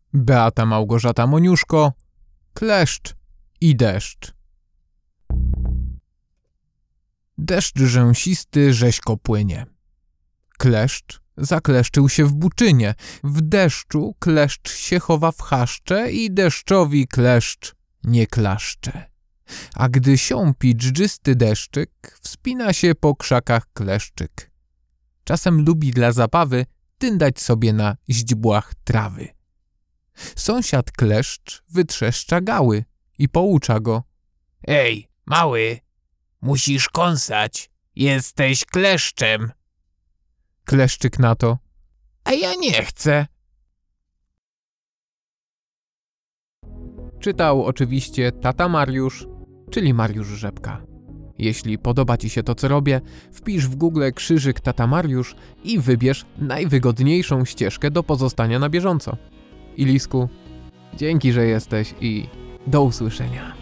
Beata Małgorzata Moniuszko, Kleszcz i deszcz. Deszcz rzęsisty rzeźko płynie. Kleszcz zakleszczył się w buczynie. W deszczu kleszcz się chowa w chaszcze i deszczowi kleszcz nie klaszcze. A gdy siąpi dżdżysty deszczyk, wspina się po krzakach kleszczyk. Czasem lubi dla zabawy tyndać sobie na źdźbłach trawy. Sąsiad kleszcz wytrzeszcza gały i poucza go. Ej, mały, musisz kąsać, jesteś kleszczem. Kleszczyk na to. A ja nie chcę. Czytał oczywiście tata Mariusz, czyli Mariusz Rzepka. Jeśli podoba Ci się to, co robię, wpisz w Google krzyżyk tata Mariusz i wybierz najwygodniejszą ścieżkę do pozostania na bieżąco. Ilisku, dzięki, że jesteś i do usłyszenia.